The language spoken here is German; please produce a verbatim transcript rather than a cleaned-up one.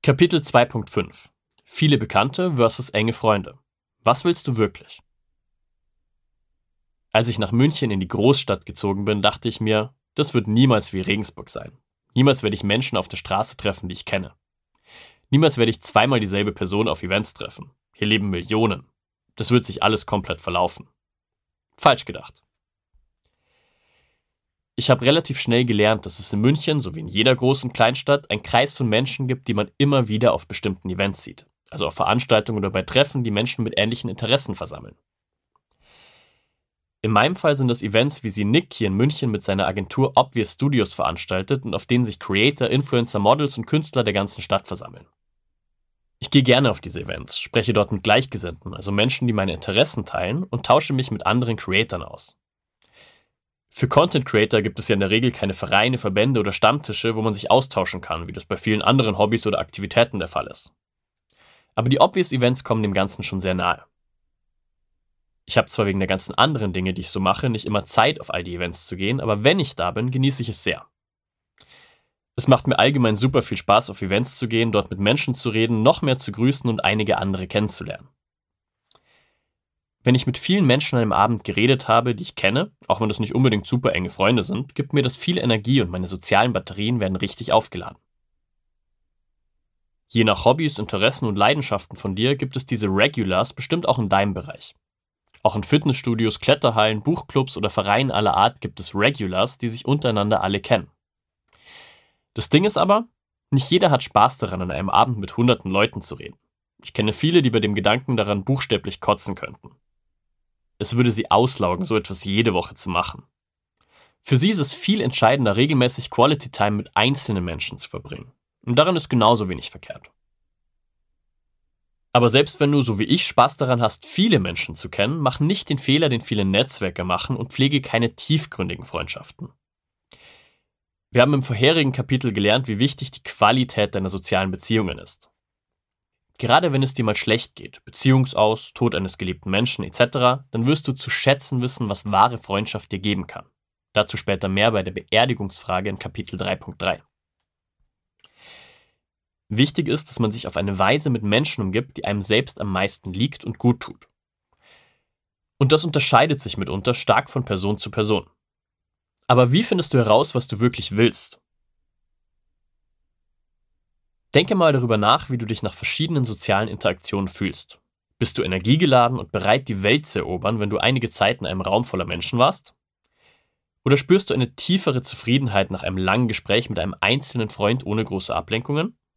Kapitel zwei Punkt fünf. Viele Bekannte versus enge Freunde. Was willst du wirklich? Als ich nach München in die Großstadt gezogen bin, dachte ich mir, das wird niemals wie Regensburg sein. Niemals werde ich Menschen auf der Straße treffen, die ich kenne. Niemals werde ich zweimal dieselbe Person auf Events treffen. Hier leben Millionen. Das wird sich alles komplett verlaufen. Falsch gedacht. Ich habe relativ schnell gelernt, dass es in München, so wie in jeder großen Kleinstadt, einen Kreis von Menschen gibt, die man immer wieder auf bestimmten Events sieht. Also auf Veranstaltungen oder bei Treffen, die Menschen mit ähnlichen Interessen versammeln. In meinem Fall sind das Events, wie sie Nick hier in München mit seiner Agentur Obvious Studios veranstaltet und auf denen sich Creator, Influencer, Models und Künstler der ganzen Stadt versammeln. Ich gehe gerne auf diese Events, spreche dort mit Gleichgesinnten, also Menschen, die meine Interessen teilen, und tausche mich mit anderen Creatoren aus. Für Content Creator gibt es ja in der Regel keine Vereine, Verbände oder Stammtische, wo man sich austauschen kann, wie das bei vielen anderen Hobbys oder Aktivitäten der Fall ist. Aber die Obvious Events kommen dem Ganzen schon sehr nahe. Ich habe zwar wegen der ganzen anderen Dinge, die ich so mache, nicht immer Zeit, auf all die Events zu gehen, aber wenn ich da bin, genieße ich es sehr. Es macht mir allgemein super viel Spaß, auf Events zu gehen, dort mit Menschen zu reden, noch mehr zu grüßen und einige andere kennenzulernen. Wenn ich mit vielen Menschen an einem Abend geredet habe, die ich kenne, auch wenn das nicht unbedingt super enge Freunde sind, gibt mir das viel Energie und meine sozialen Batterien werden richtig aufgeladen. Je nach Hobbys, Interessen und Leidenschaften von dir gibt es diese Regulars bestimmt auch in deinem Bereich. Auch in Fitnessstudios, Kletterhallen, Buchclubs oder Vereinen aller Art gibt es Regulars, die sich untereinander alle kennen. Das Ding ist aber, nicht jeder hat Spaß daran, an einem Abend mit hunderten Leuten zu reden. Ich kenne viele, die bei dem Gedanken daran buchstäblich kotzen könnten. Es würde sie auslaugen, so etwas jede Woche zu machen. Für sie ist es viel entscheidender, regelmäßig Quality Time mit einzelnen Menschen zu verbringen. Und daran ist genauso wenig verkehrt. Aber selbst wenn du, so wie ich, Spaß daran hast, viele Menschen zu kennen, mach nicht den Fehler, den viele Netzwerke machen, und pflege keine tiefgründigen Freundschaften. Wir haben im vorherigen Kapitel gelernt, wie wichtig die Qualität deiner sozialen Beziehungen ist. Gerade wenn es dir mal schlecht geht, Beziehungsaus, Tod eines geliebten Menschen et cetera, dann wirst du zu schätzen wissen, was wahre Freundschaft dir geben kann. Dazu später mehr bei der Beerdigungsfrage in Kapitel drei Punkt drei. Wichtig ist, dass man sich auf eine Weise mit Menschen umgibt, die einem selbst am meisten liegt und gut tut. Und das unterscheidet sich mitunter stark von Person zu Person. Aber wie findest du heraus, was du wirklich willst? Denke mal darüber nach, wie du dich nach verschiedenen sozialen Interaktionen fühlst. Bist du energiegeladen und bereit, die Welt zu erobern, wenn du einige Zeit in einem Raum voller Menschen warst? Oder spürst du eine tiefere Zufriedenheit nach einem langen Gespräch mit einem einzelnen Freund ohne große Ablenkungen?